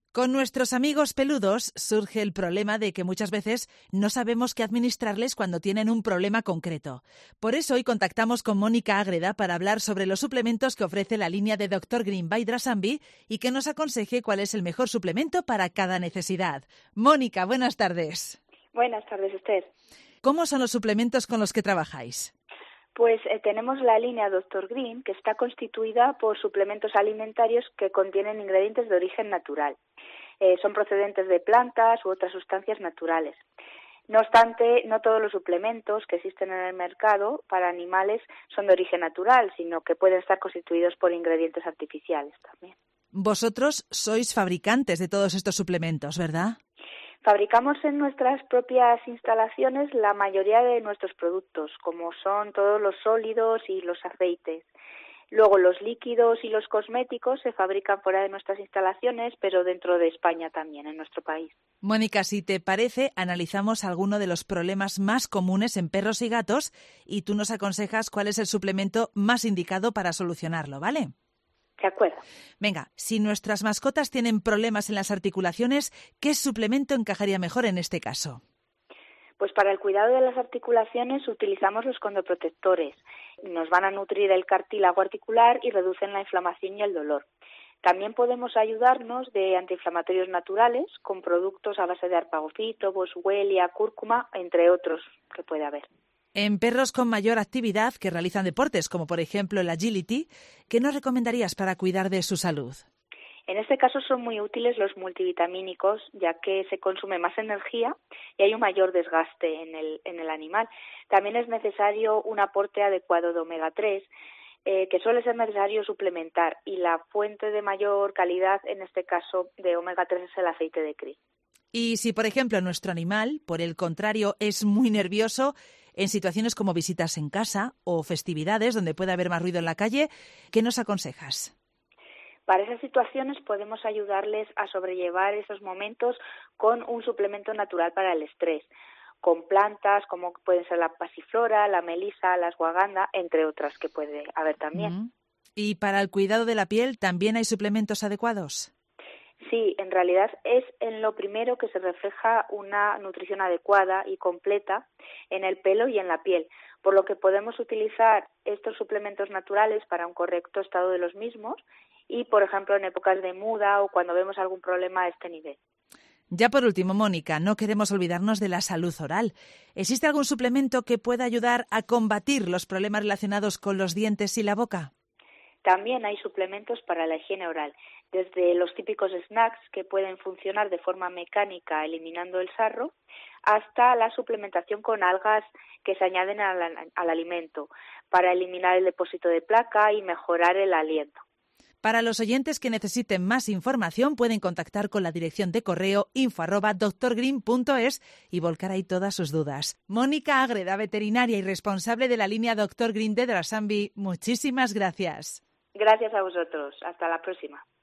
Con nuestros amigos peludos surge el problema de que muchas veces no sabemos qué administrarles cuando tienen un problema concreto. Por eso hoy contactamos con Mónica Ágreda para hablar sobre los suplementos que ofrece la línea de Dr. Green by Drasambi y que nos aconseje cuál es el mejor suplemento para cada necesidad. Mónica, buenas tardes. Buenas tardes, Esther. ¿Cómo son los suplementos con los que trabajáis? Pues tenemos la línea Dr. Green, que está constituida por suplementos alimentarios que contienen ingredientes de origen natural. Son procedentes de plantas u otras sustancias naturales. No obstante, no todos los suplementos que existen en el mercado para animales son de origen natural, sino que pueden estar constituidos por ingredientes artificiales también. Vosotros sois fabricantes de todos estos suplementos, ¿verdad? Fabricamos en nuestras propias instalaciones la mayoría de nuestros productos, como son todos los sólidos y los aceites. Luego los líquidos y los cosméticos se fabrican fuera de nuestras instalaciones, pero dentro de España también, en nuestro país. Mónica, si te parece, analizamos alguno de los problemas más comunes en perros y gatos y tú nos aconsejas cuál es el suplemento más indicado para solucionarlo, ¿vale? De acuerdo. Venga, si nuestras mascotas tienen problemas en las articulaciones, ¿qué suplemento encajaría mejor en este caso? Pues para el cuidado de las articulaciones utilizamos los condoprotectores. Nos van a nutrir el cartílago articular y reducen la inflamación y el dolor. También podemos ayudarnos de antiinflamatorios naturales con productos a base de arpagofito, boswellia, cúrcuma, entre otros que puede haber. En perros con mayor actividad que realizan deportes, como por ejemplo el agility, ¿qué nos recomendarías para cuidar de su salud? En este caso son muy útiles los multivitamínicos, ya que se consume más energía y hay un mayor desgaste en el animal. También es necesario un aporte adecuado de omega 3, que suele ser necesario suplementar, y la fuente de mayor calidad, en este caso de omega 3, es el aceite de krill. Y si, por ejemplo, nuestro animal, por el contrario, es muy nervioso, en situaciones como visitas en casa o festividades donde puede haber más ruido en la calle, ¿qué nos aconsejas? Para esas situaciones podemos ayudarles a sobrellevar esos momentos con un suplemento natural para el estrés, con plantas como pueden ser la pasiflora, la melisa, la ashwagandha, entre otras que puede haber también. ¿Y para el cuidado de la piel también hay suplementos adecuados? Sí, en realidad es en lo primero que se refleja una nutrición adecuada y completa en el pelo y en la piel, por lo que podemos utilizar estos suplementos naturales para un correcto estado de los mismos y, por ejemplo, en épocas de muda o cuando vemos algún problema a este nivel. Ya por último, Mónica, no queremos olvidarnos de la salud oral. ¿Existe algún suplemento que pueda ayudar a combatir los problemas relacionados con los dientes y la boca? También hay suplementos para la higiene oral, desde los típicos snacks que pueden funcionar de forma mecánica eliminando el sarro, hasta la suplementación con algas que se añaden al alimento para eliminar el depósito de placa y mejorar el aliento. Para los oyentes que necesiten más información pueden contactar con la dirección de correo info@drgreen.es y volcar ahí todas sus dudas. Mónica Ágreda, veterinaria y responsable de la línea Dr. Green de Drasambi, muchísimas gracias. Gracias a vosotros. Hasta la próxima.